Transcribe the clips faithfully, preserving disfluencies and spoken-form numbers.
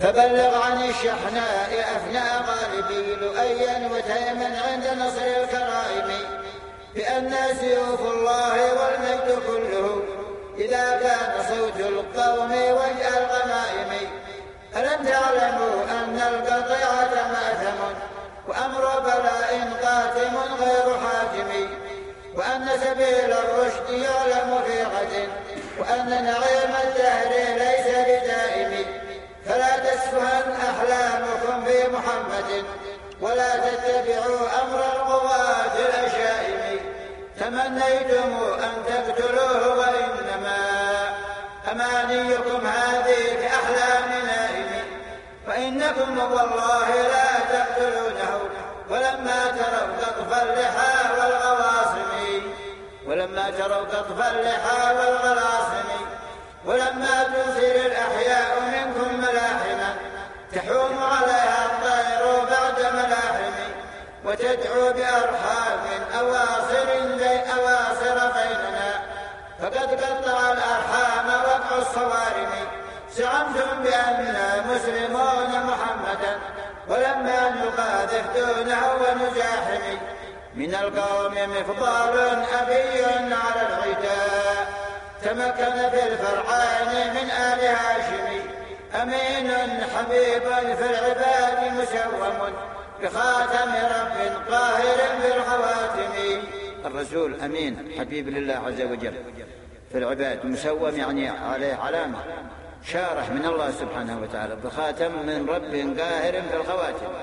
فبلغ عن الشحناء أفنى غالبي لؤيا وتيما عند نصر الكرائم بأن سيوف الله والمجد كله إذا كان صوت القوم وجه الغمائم. ألم تعلموا أن القطيعة مأثم وأمر بلاء قاتم غير حاكم وأن سبيل الرشد يعلم في غد وأن نعيم الدهر ليس بدائم. فلا تسفهن أحلامكم في محمد ولا تتبعوا أمر الغواة الأشائم. تمنيتم أن تقتلوه وإنما أمانيكم هذه كأحلام نائم. فإنكم والله لا تقتلونه ولما تروا قطف اللحى والغواصم ولما تروا قطف اللحى والغلاصم ولما تنزل الأحياء منكم ملاحما تحوم عليها الطير بعد ملاحم وتدعو بأرحام أواصر أواصر بيننا فقد قطع الأرحام وقع الصوارم. زعمتم بأننا مسلمون محمدا ولما نقاذف دونه ونزاحم. من القوم مفضال أبي على العداء تمكن في الفرعان من آل هاشم. أمين حبيب في العباد مسوم بخاتم رب قاهر بالخواتم. الرسول أمين حبيب لله عز وجل في العباد مسوم يعني عليه علامة شارح من الله سبحانه وتعالى بخاتم من رب قاهر في الخواتم.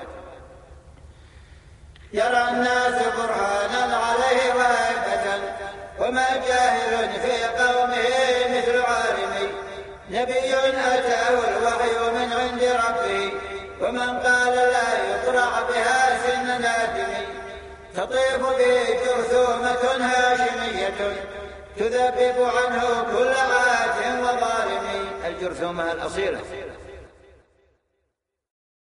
يرى الناس برهانا عليه وهيبة وما جاهل في قومه مثل عالم. نبي أتاه الوحي من عند ربه ومن قال لا يطرع بها سن نادم. تطيف به جرثومة هاشمية تذبب عنه كل عات وظالم. الجرثومة الأصيلة